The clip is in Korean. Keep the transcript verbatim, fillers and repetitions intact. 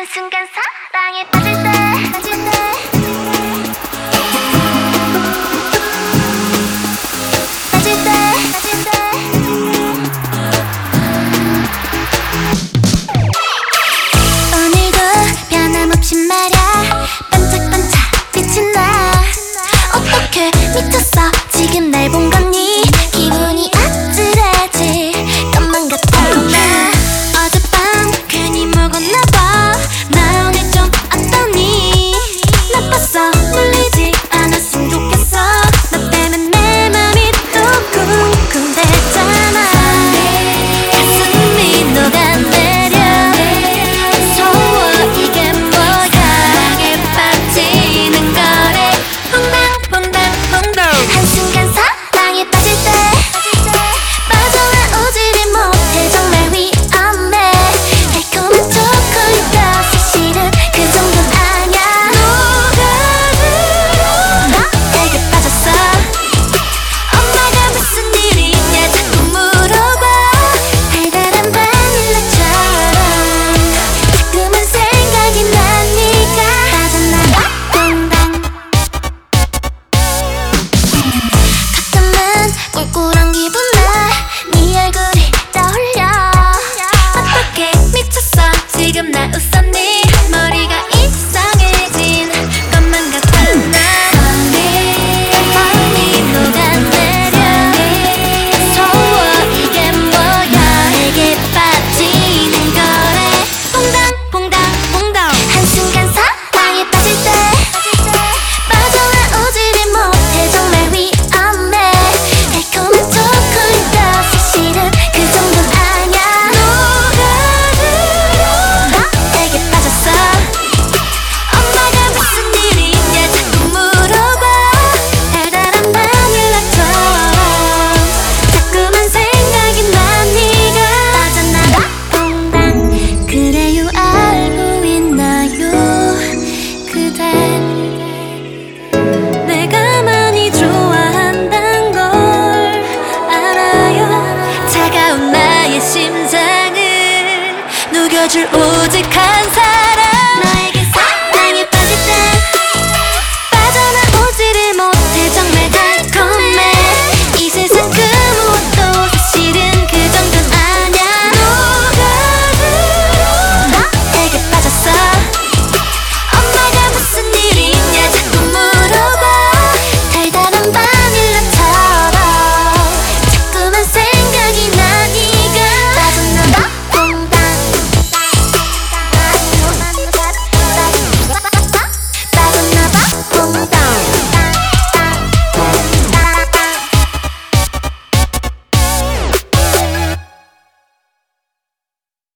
한순간 사랑에 빠질 때, 빠질 때 빠질 때, 빠질 때 오늘도 변함없이 말야 반짝반짝 빛이 나. 어떻게 미쳤어 지금 날 본 거니. 기분이 아찔해질 것만 같아. 나 어젯밤 괜히 먹었나봐. 나 오늘 좀 어떠니. 나빴어 물리지 않았으면 좋겠어. 너 때문에 내 맘이 또 쿵쿵댔잖아. 가슴이 녹아내려. 무서워 이게 뭐야. 사랑에 빠지는 거래. 퐁당퐁당퐁당. 한순간 사랑에 빠질 때 빠져나오지를 못해. 정말 위험해. 달콤한 초콜릿도 사실은 그 정도는 아냐. 너에게 빠졌어. 엄마가 무슨 일이 있냐 자꾸 물어봐. 달달한 바닐라처럼 자꾸만 생각이 나니까 빠져나가 퐁당. 가끔은 꿀꿀한 기분 나. 네 얼굴이 떠올려. 어떻게 미쳤어 지금 나 웃었니. 머리가 이상해진 것만 같아. 나 땀이 녹아내려. 무서워 이게 뭐야. 내게 빠지는 거래. 퐁당퐁당퐁당. 한순간 사랑에 빠질 때 빠져나오지를 못해. 정말 위험해. 달콤한 초콜릿도 사실은 그 정도는 아냐. 너에게 빠졌어. 엄마가 무슨 일이 있냐 자꾸 물어봐. 달달한 바닐라처럼 자꾸만 생각이 나니까 빠져나가 퐁당. 그래요 알고 있나요 그대. 내가 많이 좋아한단 걸 알아요. 차가운 나의 심장을 녹여줄 오직 한 사람.